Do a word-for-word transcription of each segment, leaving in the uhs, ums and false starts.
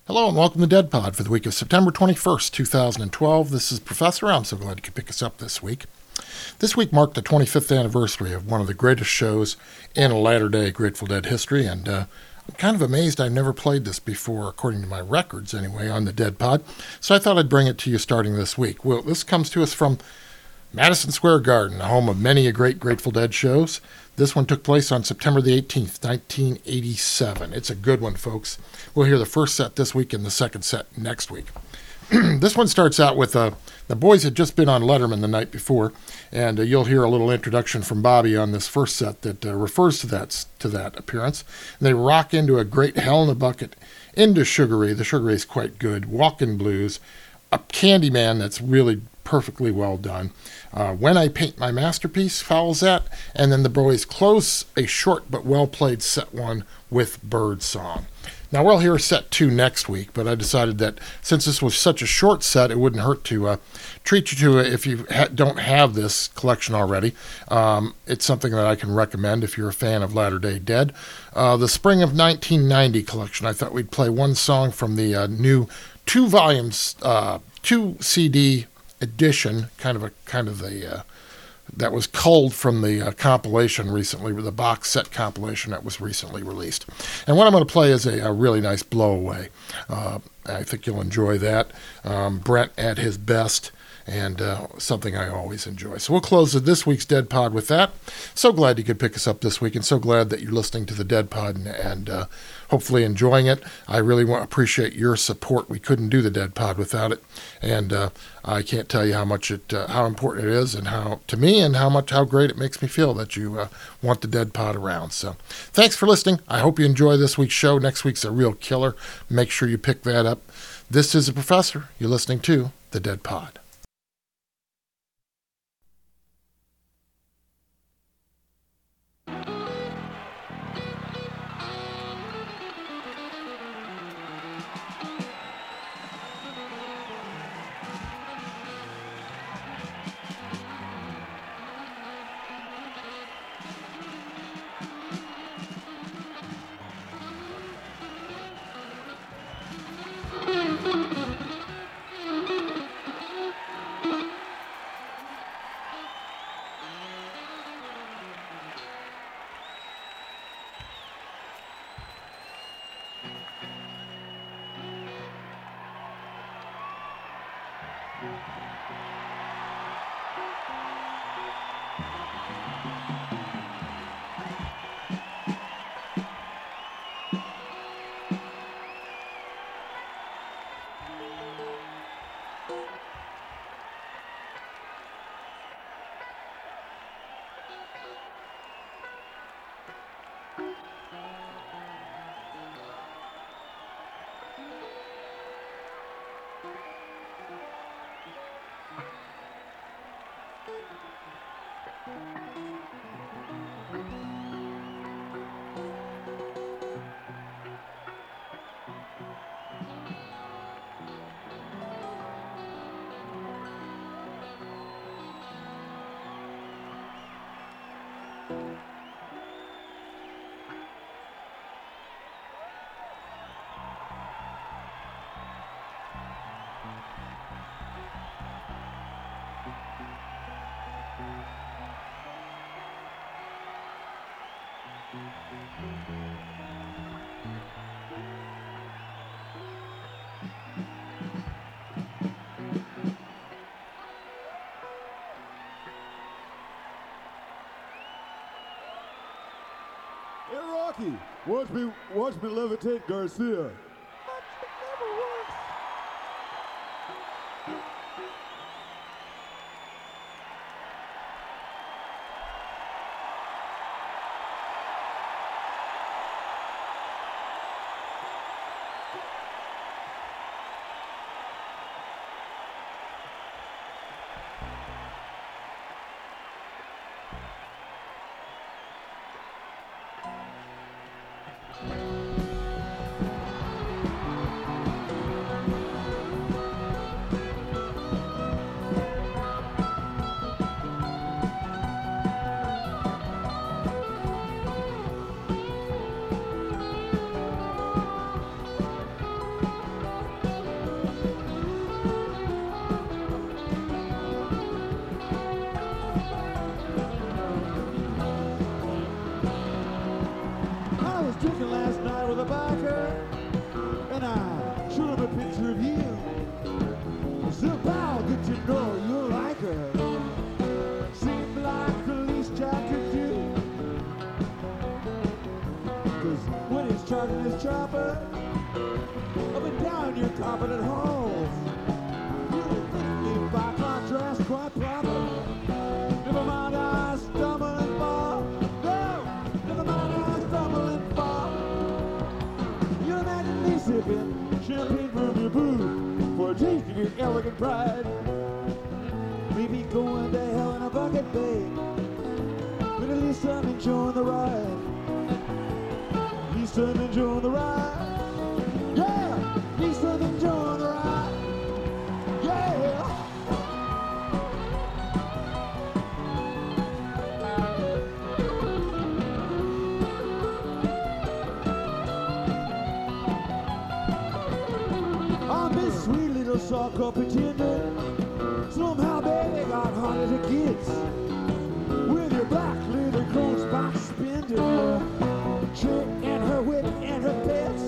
Hello and welcome to Dead Pod for the week of September twenty-first, two thousand twelve. This is Professor. I'm so glad you could pick us up this week. This week marked the twenty-fifth anniversary of one of the greatest shows in latter-day Grateful Dead history, and uh, I'm kind of amazed I've never played this before, according to my records anyway, on the Dead Pod, so I thought I'd bring it to you starting this week. Well, this comes to us from Madison Square Garden, the home of many a great Grateful Dead shows. This one took place on September the eighteenth, nineteen eighty-seven. It's a good one, folks. We'll hear the first set this week and the second set next week. This one starts out with uh, the boys had just been on Letterman the night before, and uh, you'll hear a little introduction from Bobby on this first set that uh, refers to that to that appearance. And they rock into a great Hell in a Bucket, into Sugar Ray. The Sugar Ray is quite good. Walkin' Blues, a Candyman that's really perfectly well done. Uh, When I Paint My Masterpiece follows that, and then the boys close a short but well-played set one with Bird Song. Now, we'll hear set two next week, but I decided that since this was such a short set, it wouldn't hurt to uh, treat you to it if you ha- don't have this collection already. Um, it's something that I can recommend if you're a fan of Latter-day Dead. Uh, the Spring of nineteen ninety collection, I thought we'd play one song from the uh, new two volumes, uh, two C D edition, kind of a kind of the uh, that was culled from the uh, compilation recently, the box set compilation that was recently released. And what I'm going to play is a, a really nice blowaway. Uh, I think you'll enjoy that. Um, Brent at his best, and uh, something I always enjoy. So we'll close this week's Dead Pod with that. So glad you could pick us up this week, and so glad that you're listening to the Dead Pod and, and uh, hopefully enjoying it. I really want appreciate your support. We couldn't do the Dead Pod without it, and uh, I can't tell you how much it, uh, how important it is, and how to me, and how much how great it makes me feel that you uh, want the Dead Pod around. So, thanks for listening. I hope you enjoy this week's show. Next week's a real killer. Make sure you pick that up. This is a Professor. You're listening to the Dead Pod. Hey, Rocky, watch me, watch me levitate Garcia. carpeted halls. By contrast, quite proper. Never mind, I stumble and fall. No, never mind, I stumble and fall. You imagine me sipping champagne from your booth for a taste of your arrogant pride. Maybe going to hell in a bucket, babe, but at least I'm enjoying the ride. At least I'm enjoying the ride. Yeah, at least I'm enjoying the ride. Yeah. I'm this sweet little soft-core pretender. Somehow, baby, got hot as it gets. With your black leather cross box spender, chick and her whip and her pets.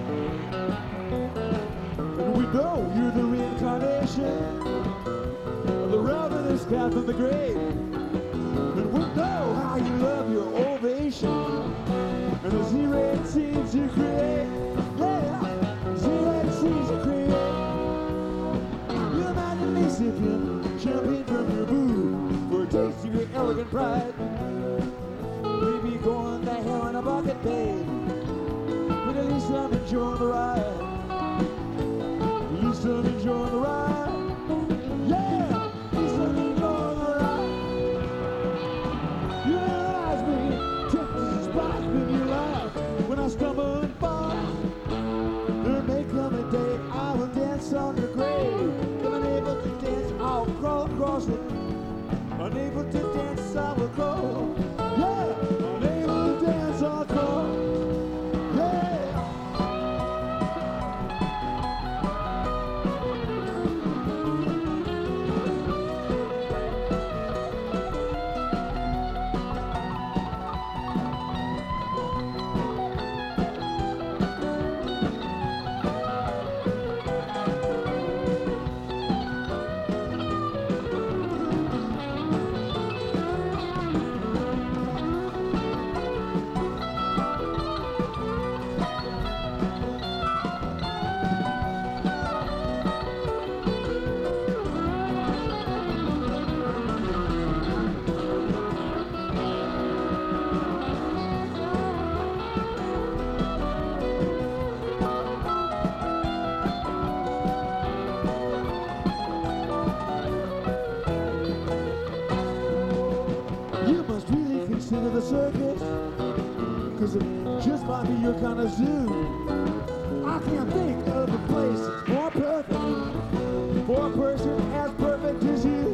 And we know you're the reincarnation of the ravenous cat from the grave. And we know how you love your ovation and the Z-Red seems you create. Yeah, Z-Red seems you create. You imagine me sipping champagne from your booth for a taste of your arrogant pride. Maybe going to hell in a bucket, babe, but at least I'm enjoying the ride. At least I'm enjoying the ride. Yeah, at least I'm enjoying the ride. You realize me, Texas spot in your life. When I stumble and fall, there may come a day I will dance on your grave. If unable to dance, I'll crawl across it. Unable to dance, I will crawl. Yeah, unable to dance, I'll crawl. Yeah. The circus, cause it just might be your kind of zoo. I can't think of a place that's more perfect for a person as perfect as you.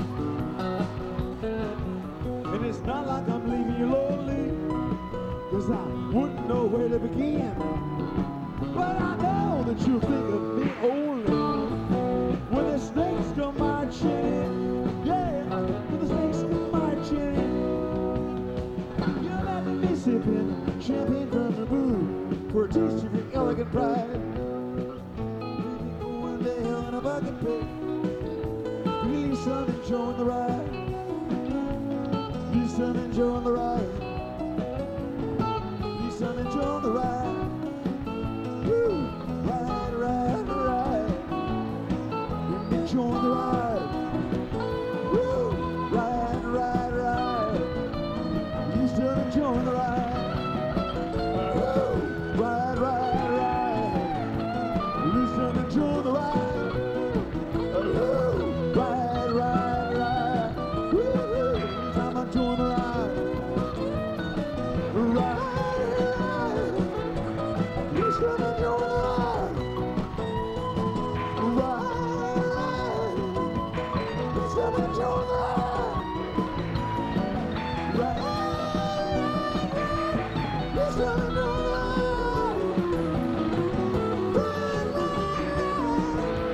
And it's not like I'm leaving you lonely, cause I wouldn't know where to begin. But I know that you'll think of me only when the snakes come marching in. Yeah, when the snakes come marching in. Sipping champagne from the booth for a taste of your elegant pride. Maybe going to hell in a bucket, babe. At least I'm enjoying the ride. At least I'm enjoying the ride. At least I'm enjoying the ride. Woo! Ride, ride, ride. I'm enjoying the ride. Woo! Ride, ride, ride. At least I'm enjoying the ride. Ride, ride, ride. At least I'm enjoying the ride. Ride, ride, ride. I'm enjoying the ride. Ride, ride. At least I'm enjoying the ride. Ride, ride. At least I'm enjoying the ride. Ride, ride. At least I'm enjoying the ride.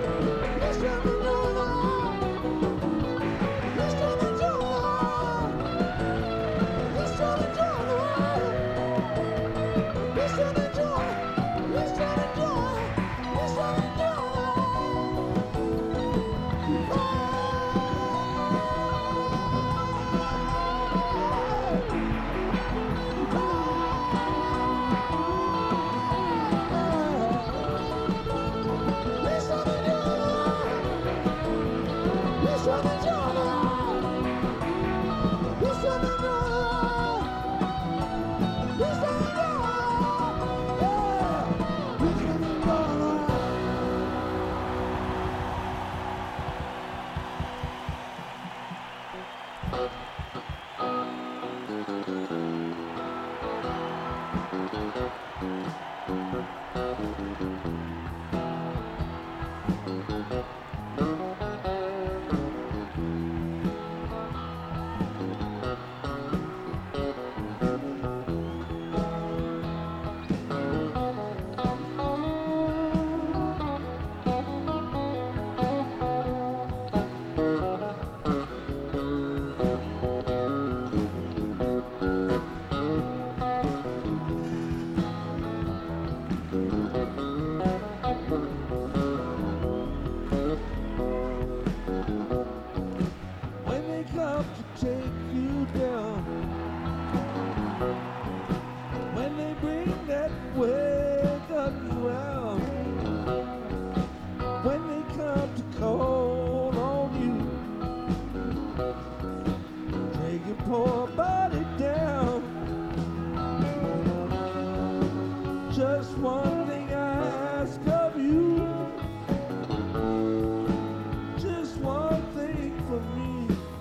When they come to take you down, when they bring that wagon round, when they come to call on you, take your poor body down. Just one thing I ask of you, just one thing for me.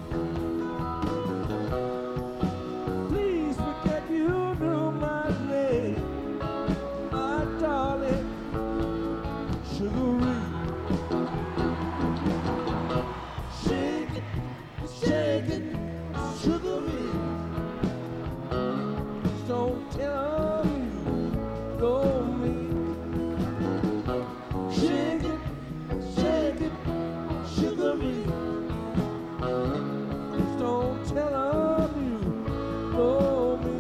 Please forget you knew my name, my darling Sugaree. Shake it, shake it, Sugaree. Don't tell me you know me. Shake it, shake it, Sugaree. Don't tell them you know me.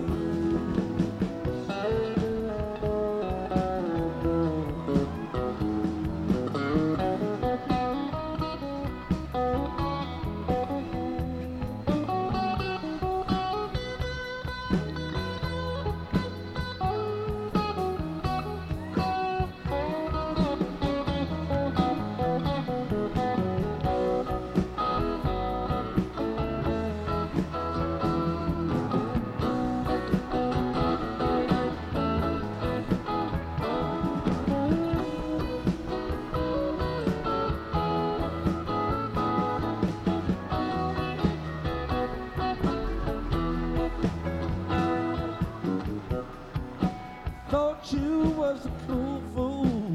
Thought you was a cool fool,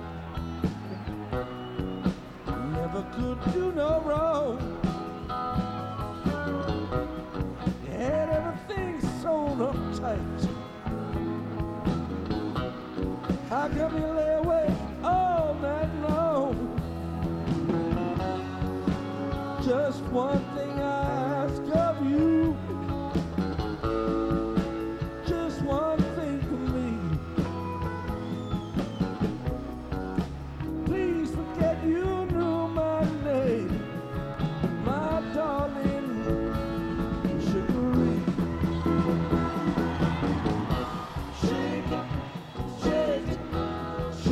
never could do no wrong. You had everything sewn up tight. How come you lay awake all night long? Just one thing I ask of you, just one thing for me. Please forget you knew my name, my darling Sugaree. Shake it, shake it,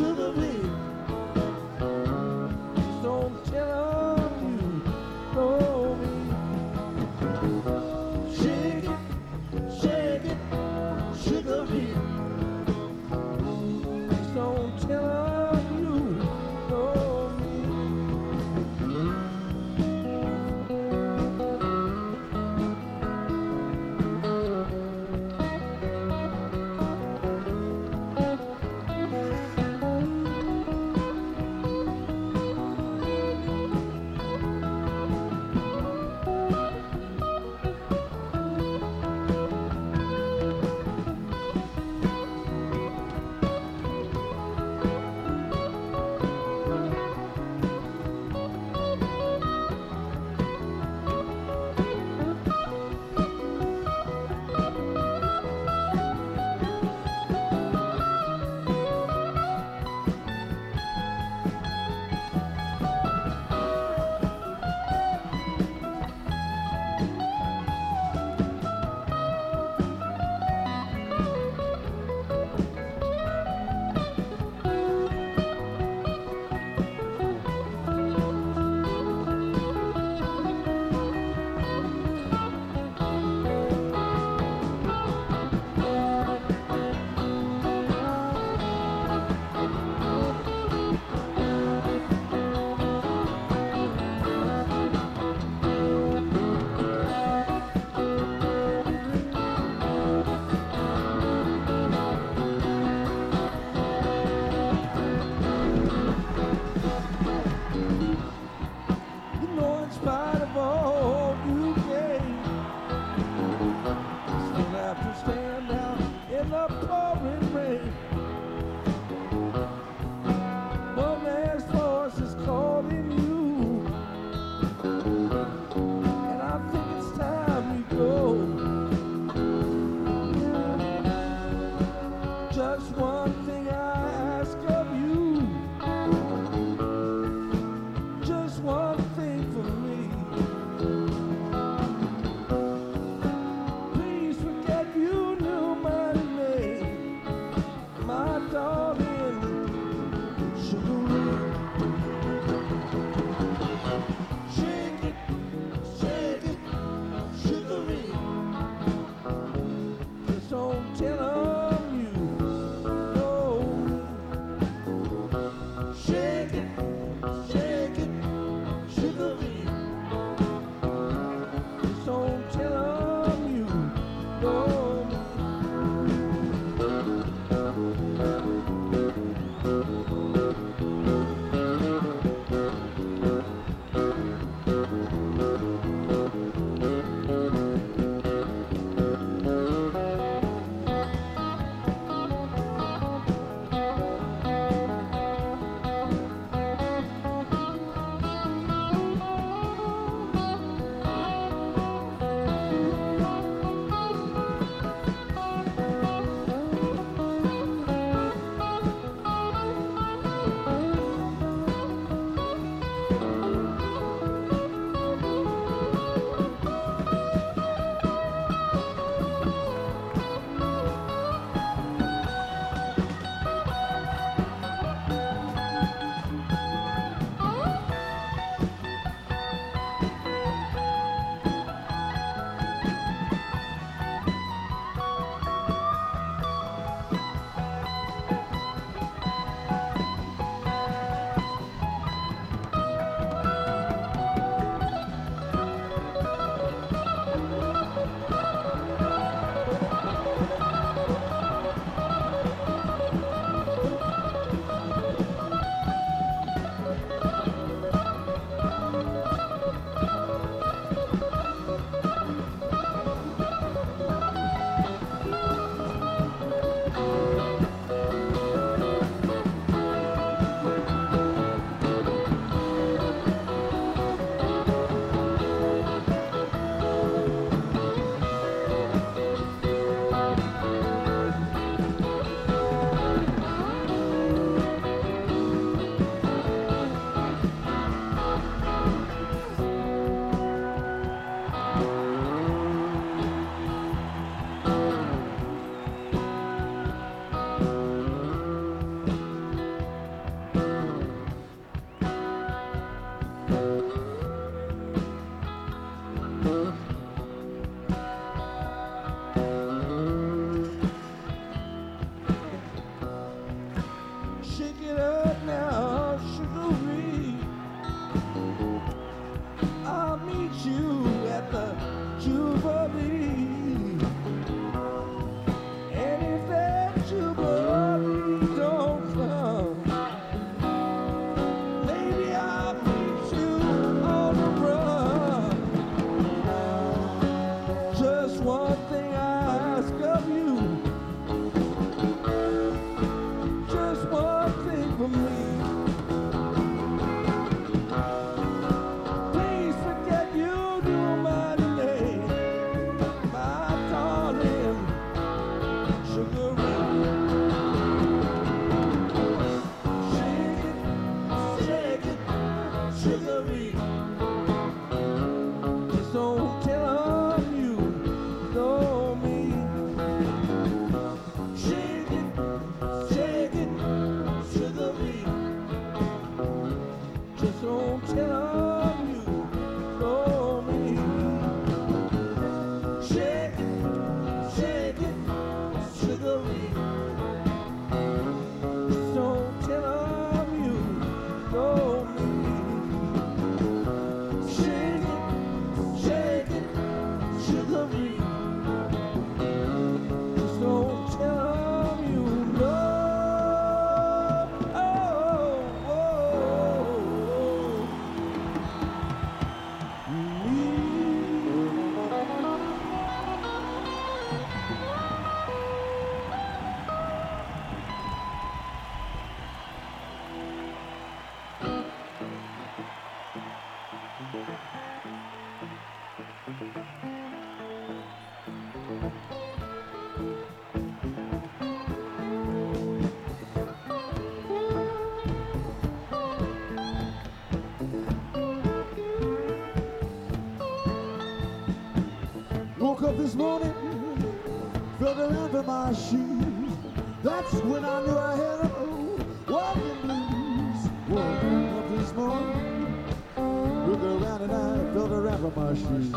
Woke up this morning, felt around for my shoes. That's when I knew I had a walking blues. Woke up this morning, looked around and I felt around for my shoes.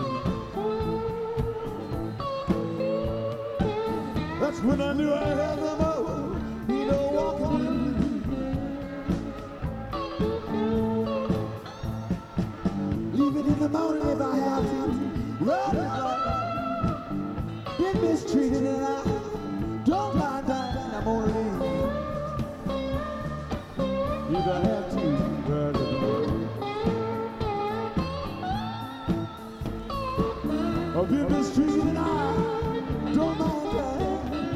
That's when I knew I had the most, you know, walking blues. Leave it in the morning if I have to. Run it like been mistreated and I don't mind dying. I'm gonna leave if I have to. Run it. I've been mistreated and I don't mind dying.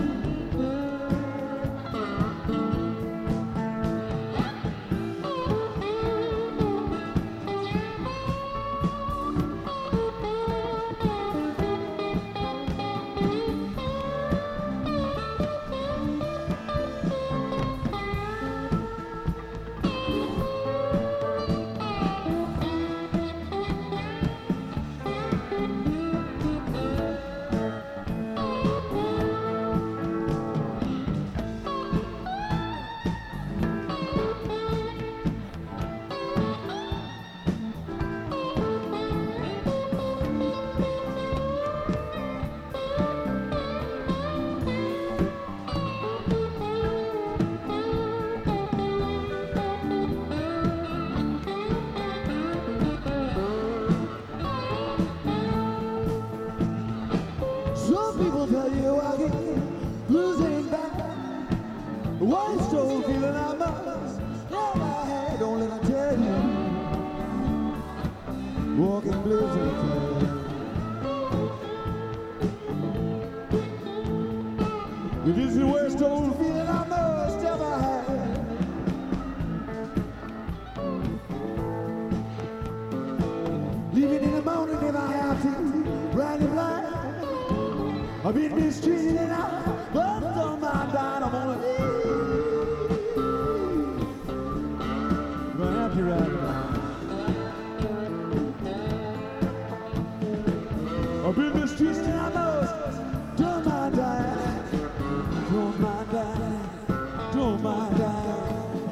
One stole feeling I must never had, don't let me tell you. Walking blues in the town. It is the worst old feeling I must ever had. Leaving in the morning if I have to, riding blind. I've been mistreated and I but don't mind dying. I'm gonna leave. Gonna have to ride around. I've been mistreated and I must don't mind dying. Don't mind dying. Don't mind dying.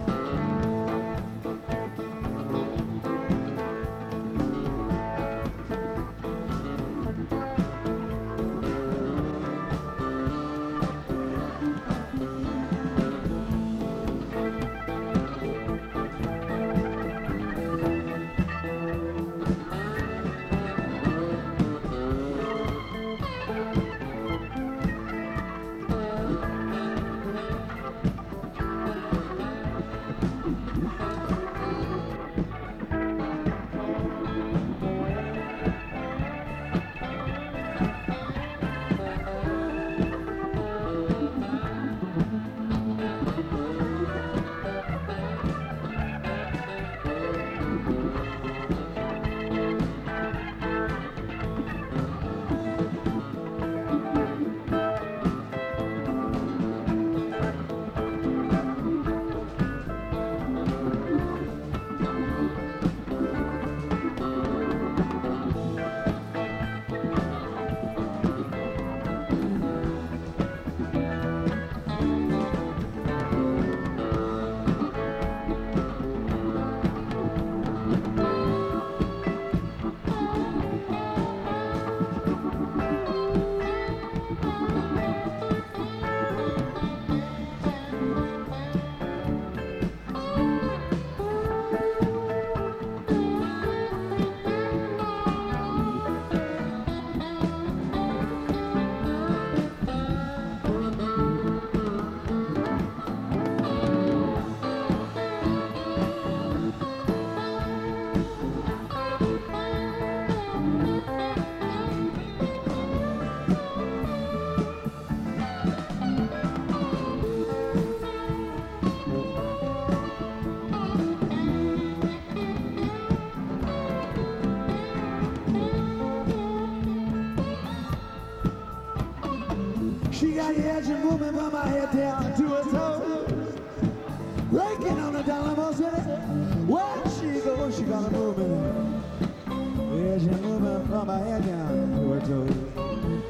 She got the action moving from my head down to her toes. Breaking on the dollar most in it. Where she goes, she got a moving. The action moving from my head down to her toes.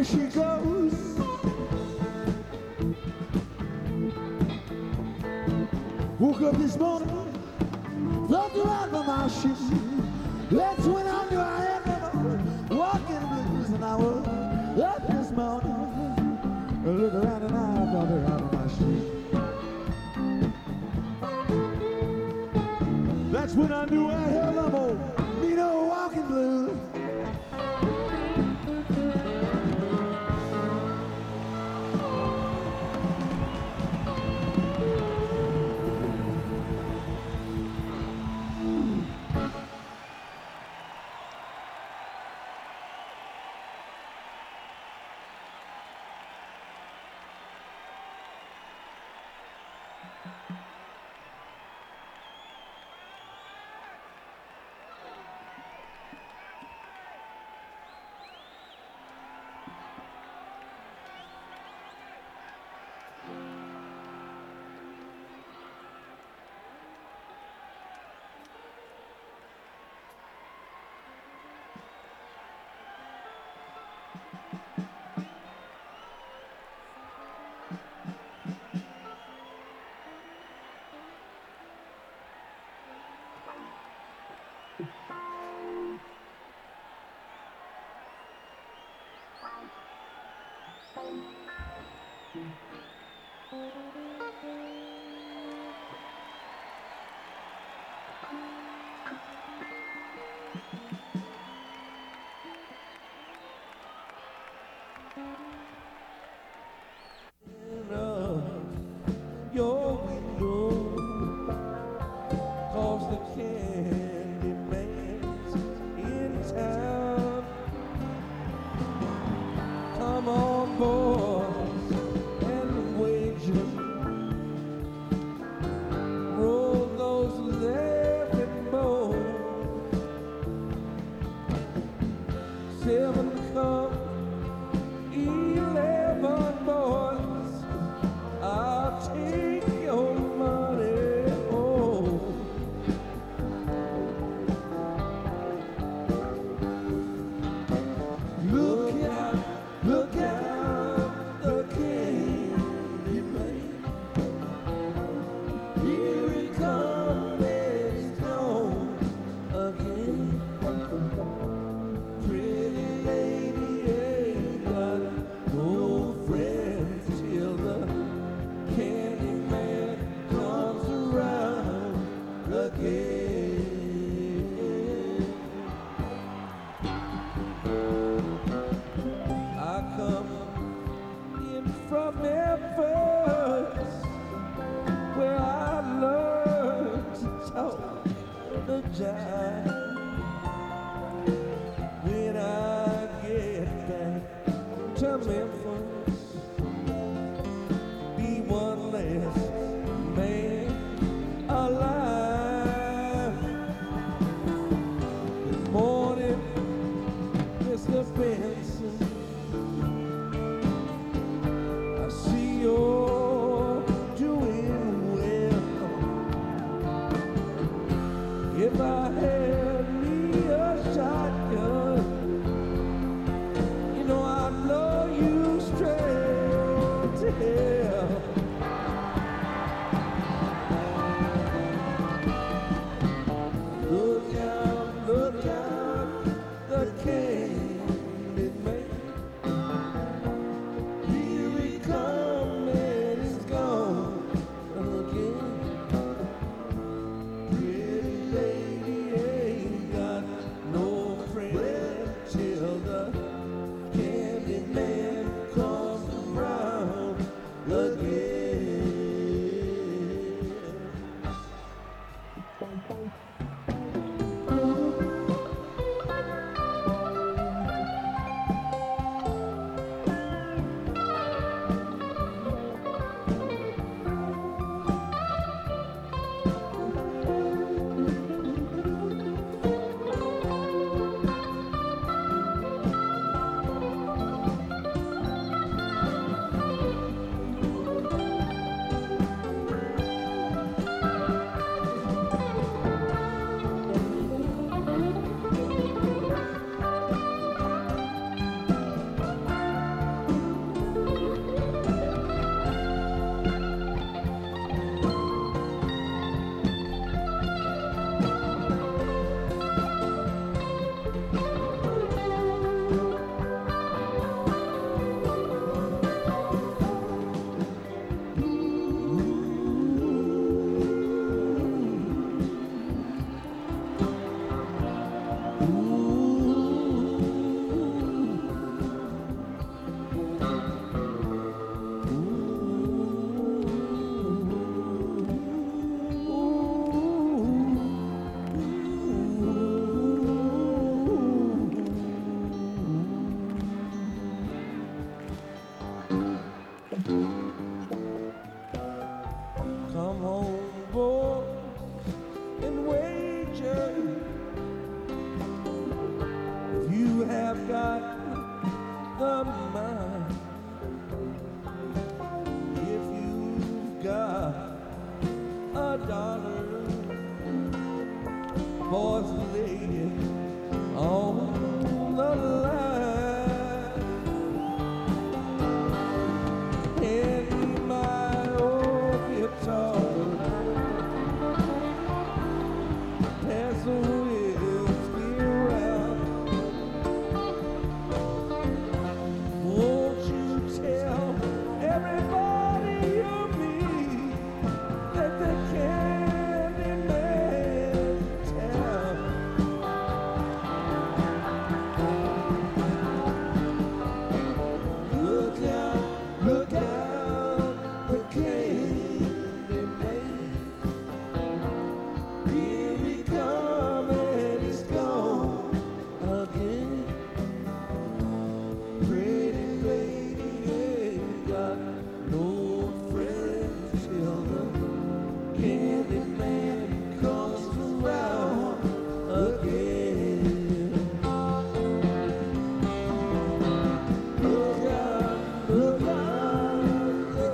she goes. Woke up this morning, felt around by my shoes. That's when I knew I had never walking blues. And I was up this morning, I looked around and I felt around by my shoes. That's when I knew I had them old, me no walking blues. Your window, 'cause the candy man's in town. Come on, boys, and wager. Roll those laughing bones. Seven come, eleven boys. I'll take your money home. Look out, look out, the candy man. Here it comes, it's gone again. Pretty lady ain't got no friends till the Candyman comes around again. I come in from Memphis, where I learned to talk the jive. When I get back to Memphis, be one less man alive. Good morning, Mister Benson. I see you're doing well. If I had voice lady on the line. And my old guitar, pass the whiskey around. Won't you tell everybody you meet that the Candyman's town? Look out, look out, the Candyman. Here he come and he's gone again. Pretty lady ain't got no friends till the Candyman comes around again. Look out, look out, the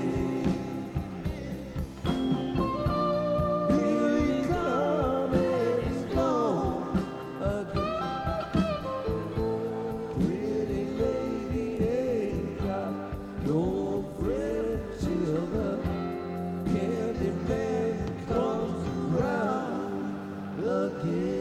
Candyman. Here he come and he's gone again. Pretty lady ain't got no friends till the Candyman comes around again.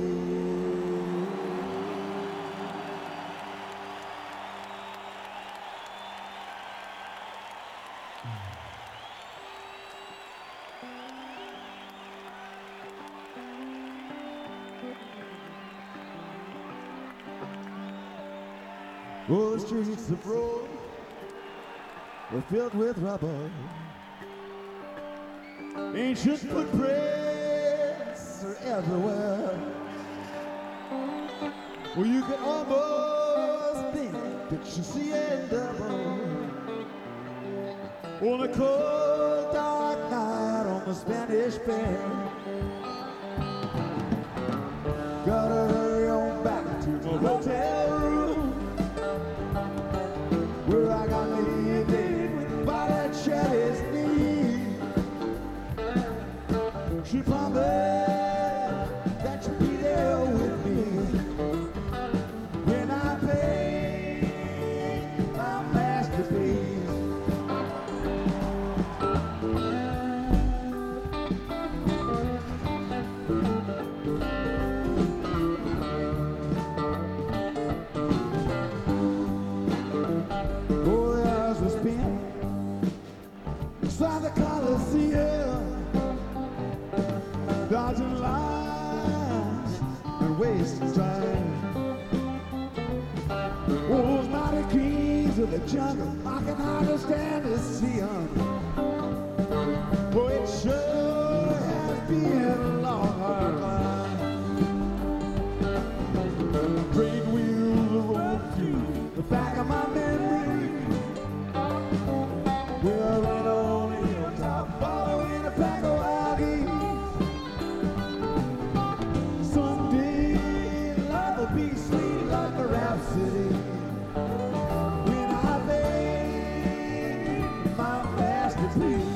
Oh, the streets of Rome were filled with rubble. Ancient footprints are everywhere. Well, you can almost think that you see it double. On a cold, dark night on the Spanish Fair. Gotta hurry on back to the hotel room where I got me a date with Botticelli's knee. She promised that she'd be there with me when I paid my masterpiece. Four hours were spent inside the Coliseum, dodging lines and wasting time. Oh, those mighty kings of the jungle, I can hardly stand to see them. Oh, it sure has been a long, hard climb. Train wheels roll through the back of my memory. We're in on the hilltop, following a pack of wild geese. Someday life will be sweet like a rhapsody when I made my masterpiece.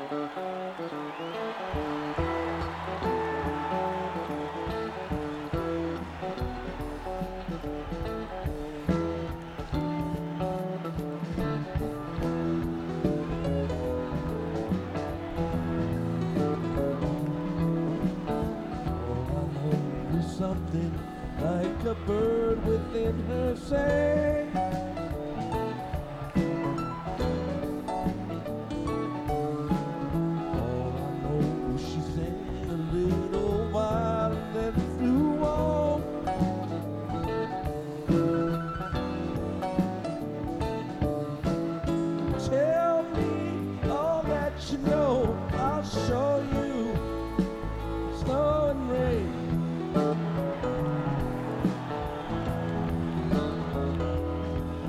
Something like a bird within her sang. All I know, she sang a little while and then flew on. Tell me all that you know, I'll show you snow and rain.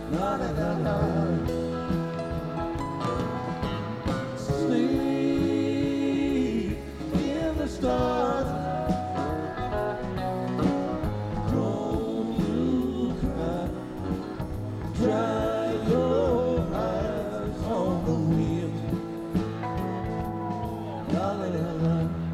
La la la la. Sleep in the stars. Don't you cry. Dry your eyes on the wind. La la la la.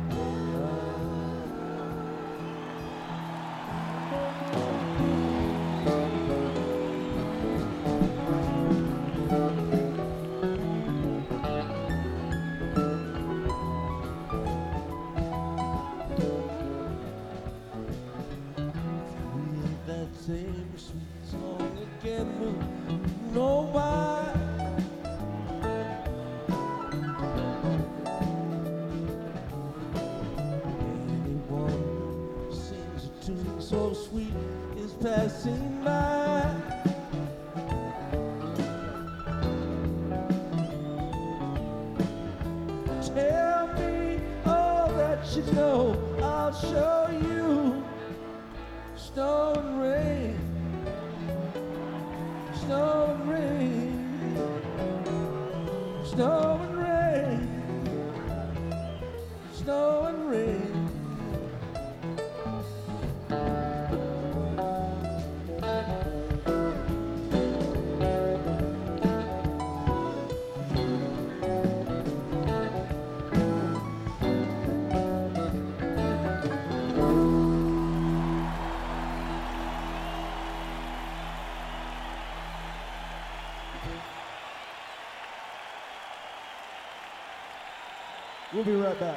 That same sweet song again will know why. Anyone who sings a tune so sweet is passing by. Tell me all that you know, I'll show you. Snow and rain, snow and rain, snow and rain, snow and rain. We'll be right back.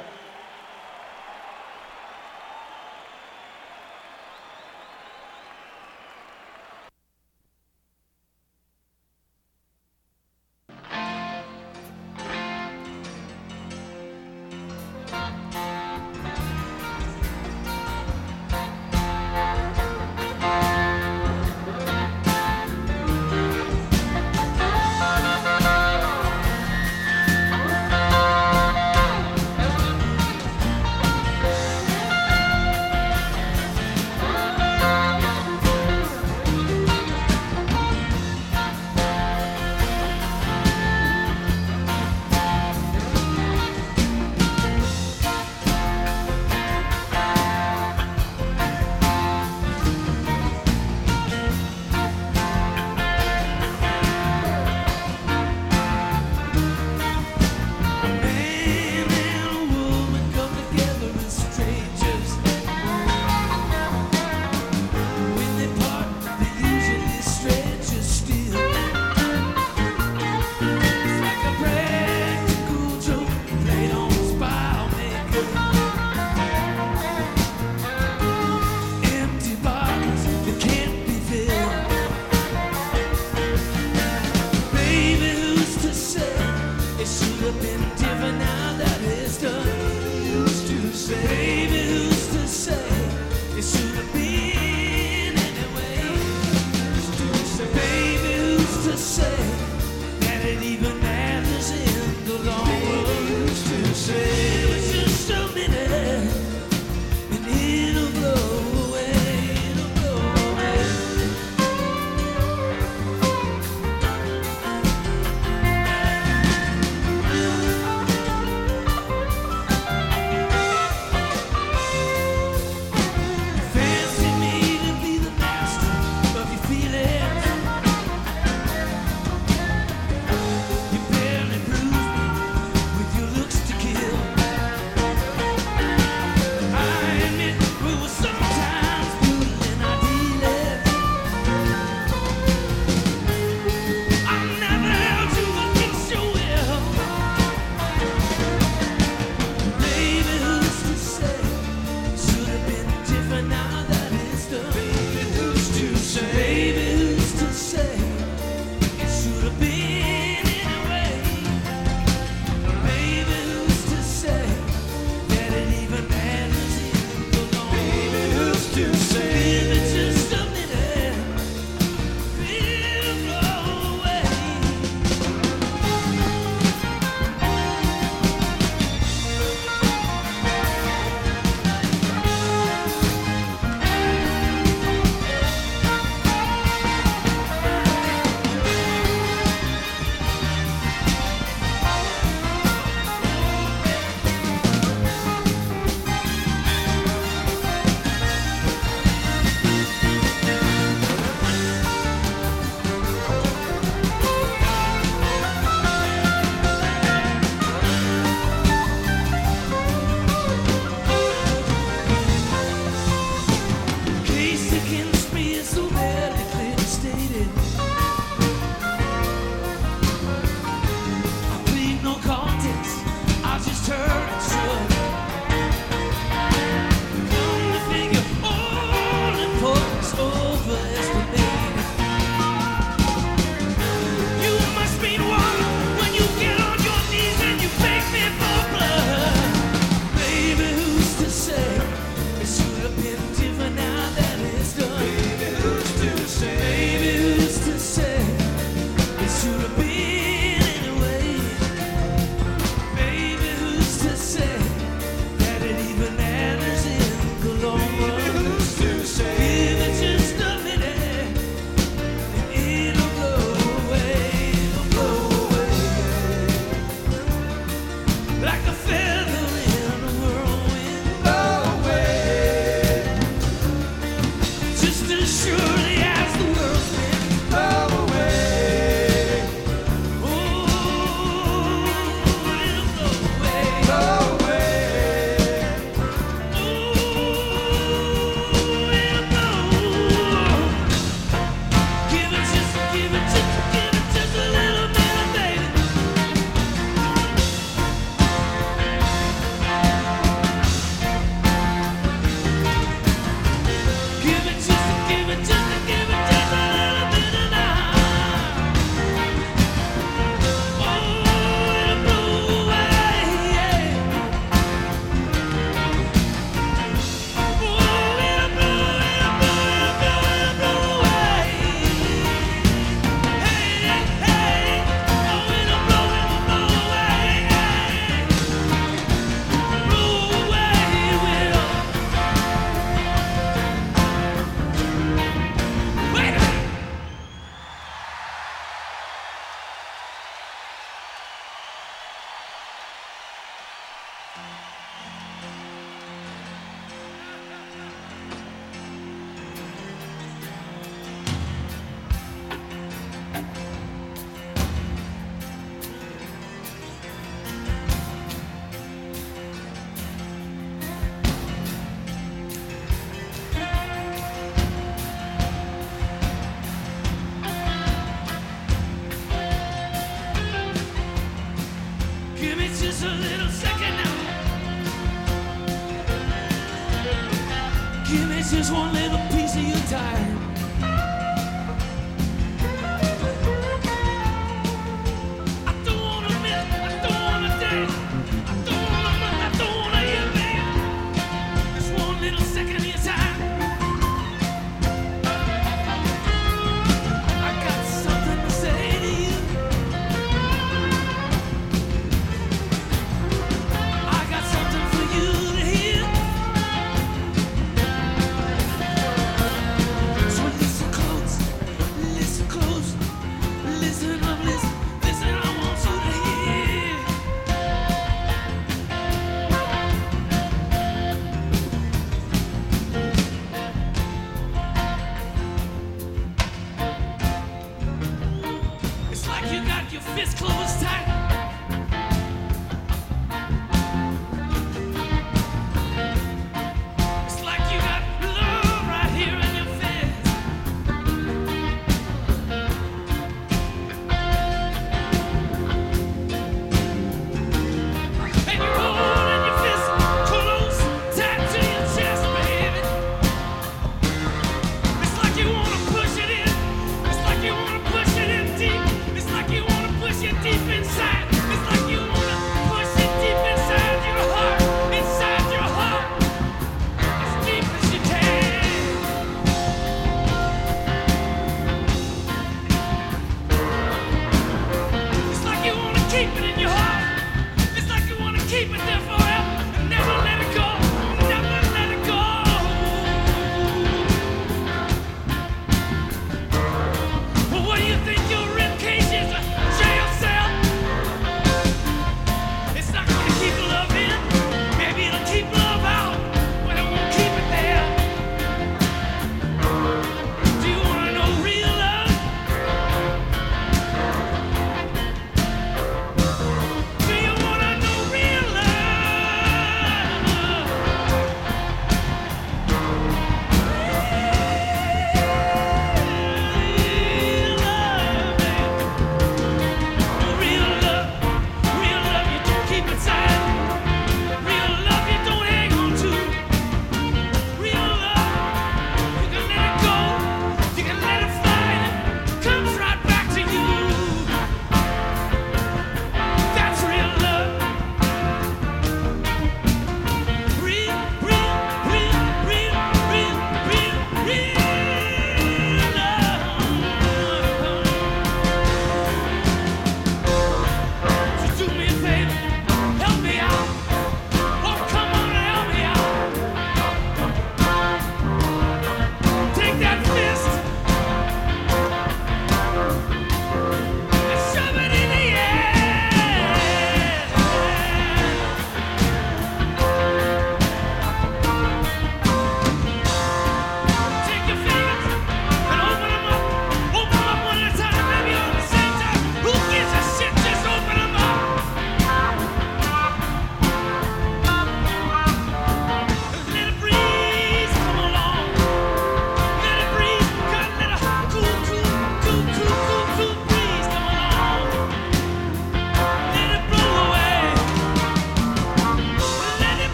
like you got your fist closed tight.